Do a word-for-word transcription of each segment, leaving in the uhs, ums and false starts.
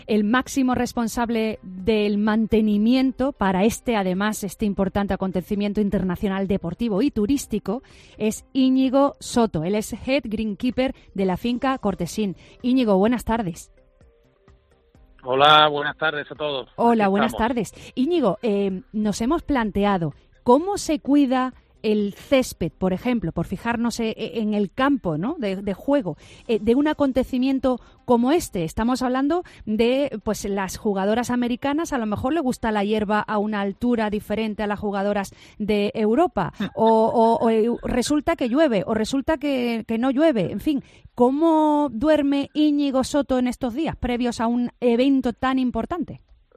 El máximo responsable del mantenimiento para este, además, este importante acontecimiento internacional deportivo y turístico es Íñigo Soto. Él es Head Greenkeeper de la finca Cortesín. Íñigo, buenas tardes. Hola, buenas tardes a todos. Hola, Aquí buenas estamos. tardes. Íñigo, eh, nos hemos planteado cómo se cuida el césped, por ejemplo, por fijarnos en el campo, ¿no?, de, de juego, eh, de un acontecimiento como este. Estamos hablando de, pues, las jugadoras americanas, a lo mejor le gusta la hierba a una altura diferente a las jugadoras de Europa, o, o, o resulta que llueve, o resulta que, que no llueve, en fin. ¿Cómo duerme Íñigo Soto en estos días, previos a un evento tan importante?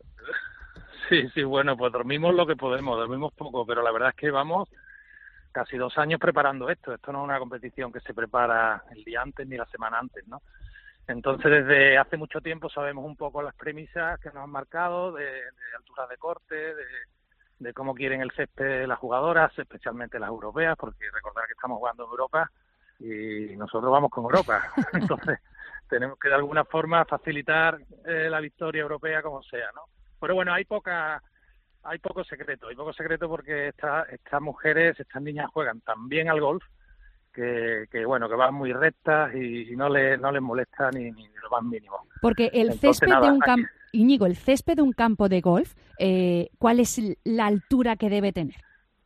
Sí, sí, bueno, pues dormimos lo que podemos, dormimos poco, pero la verdad es que vamos casi dos años preparando esto. Esto no es una competición que se prepara el día antes ni la semana antes, ¿no? Entonces, desde hace mucho tiempo sabemos un poco las premisas que nos han marcado de, de alturas de corte, de, de cómo quieren el césped las jugadoras, especialmente las europeas, porque recordad que estamos jugando en Europa y nosotros vamos con Europa. Entonces, tenemos que de alguna forma facilitar eh, la victoria europea como sea, ¿no? Pero bueno, hay poca... Hay poco secreto, hay poco secreto porque esta, estas mujeres, estas niñas juegan tan bien al golf que, que bueno, que van muy rectas y, y no les no les molesta ni, ni lo más mínimo. Porque el Entonces, césped nada, de un campo, aquí... Íñigo, el césped de un campo de golf, eh, ¿cuál es la altura que debe tener?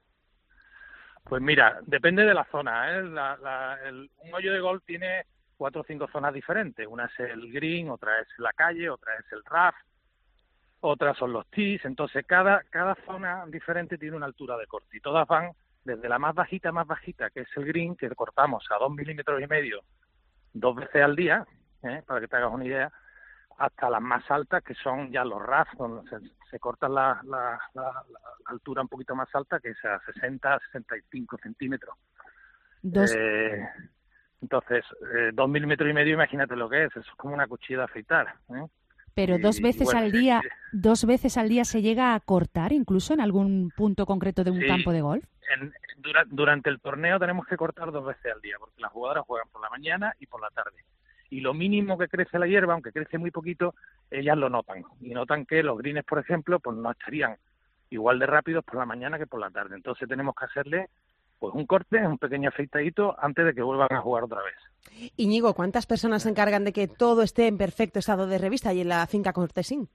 Pues mira, depende de la zona, ¿eh? La, la, el, un hoyo de golf tiene cuatro o cinco zonas diferentes. Una es el green, otra es la calle, otra es el rough, otras son los tees. Entonces cada cada zona diferente tiene una altura de corte y todas van desde la más bajita, más bajita, que es el green, que cortamos a dos milímetros y medio dos veces al día, ¿eh?, para que te hagas una idea, hasta las más altas, que son ya los rough, donde se, se corta la, la, la, la altura un poquito más alta, que es a sesenta, sesenta y cinco centímetros. Dos... Eh, entonces, eh, dos milímetros y medio, imagínate lo que es, eso es como una cuchilla de afeitar, ¿eh? Pero Y, dos veces bueno, al día, dos veces al día se llega a cortar, incluso en algún punto concreto de un sí, campo de golf. En, dura, durante el torneo tenemos que cortar dos veces al día, porque las jugadoras juegan por la mañana y por la tarde. Y lo mínimo que crece la hierba, aunque crece muy poquito, ellas lo notan. Y notan que los greens, por ejemplo, pues no estarían igual de rápidos por la mañana que por la tarde. Entonces tenemos que hacerle pues un corte, un pequeño afeitadito antes de que vuelvan a jugar otra vez. Íñigo, ¿cuántas personas se encargan de que todo esté en perfecto estado de revista y en la finca Cortesín?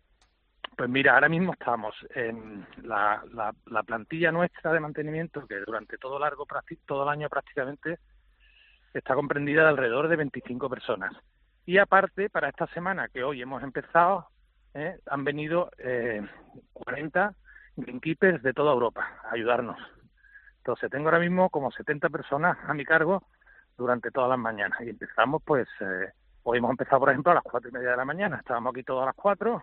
Pues mira, ahora mismo estamos en la, la, la plantilla nuestra de mantenimiento, que durante todo largo todo el año prácticamente está comprendida de alrededor de veinticinco personas. Y aparte, para esta semana que hoy hemos empezado, eh, han venido eh, cuarenta greenkeepers de toda Europa a ayudarnos. Entonces tengo ahora mismo como setenta personas a mi cargo durante todas las mañanas. Y empezamos, pues, eh, hoy hemos empezado, por ejemplo, a las cuatro y media de la mañana. Estábamos aquí todas las cuatro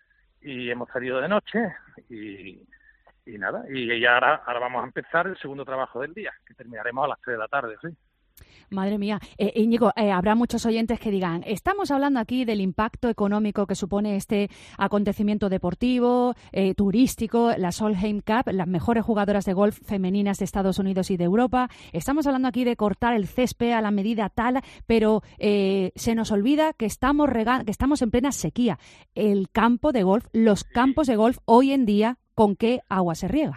y hemos salido de noche y, y nada. Y ya ahora, ahora vamos a empezar el segundo trabajo del día, que terminaremos a las tres de la tarde, ¿sí? Madre mía. Eh, Íñigo, eh, habrá muchos oyentes que digan, estamos hablando aquí del impacto económico que supone este acontecimiento deportivo, eh, turístico, la Solheim Cup, las mejores jugadoras de golf femeninas de Estados Unidos y de Europa. Estamos hablando aquí de cortar el césped a la medida tal, pero eh, se nos olvida que estamos, rega- que estamos en plena sequía. El campo de golf, los campos de golf hoy en día, ¿con qué agua se riega?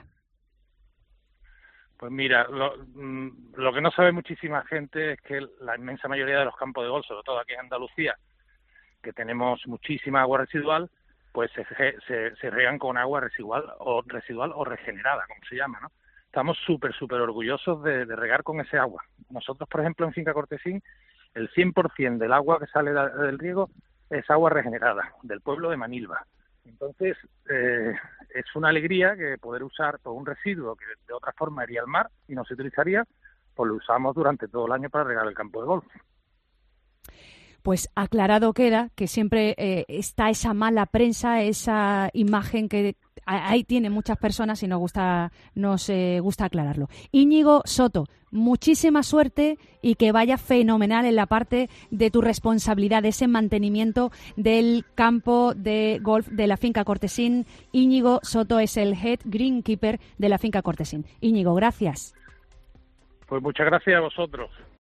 Pues mira, lo, lo que no sabe muchísima gente es que la inmensa mayoría de los campos de golf, sobre todo aquí en Andalucía, que tenemos muchísima agua residual, pues se, se, se riegan con agua residual o residual o regenerada, como se llama, ¿no? Estamos súper, súper orgullosos de, de regar con ese agua. Nosotros, por ejemplo, en Finca Cortesín, el cien por ciento del agua que sale del riego es agua regenerada, del pueblo de Manilva. Entonces, eh, es una alegría que poder usar pues, un residuo que de otra forma iría al mar y no se utilizaría, pues lo usamos durante todo el año para regar el campo de golf. Pues aclarado queda que siempre eh, está esa mala prensa, esa imagen que ahí tienen muchas personas y nos gusta, nos eh, gusta aclararlo. Íñigo Soto, muchísima suerte y que vaya fenomenal en la parte de tu responsabilidad, de ese mantenimiento del campo de golf de la finca Cortesín. Íñigo Soto es el Head Greenkeeper de la finca Cortesín. Íñigo, gracias. Pues muchas gracias a vosotros.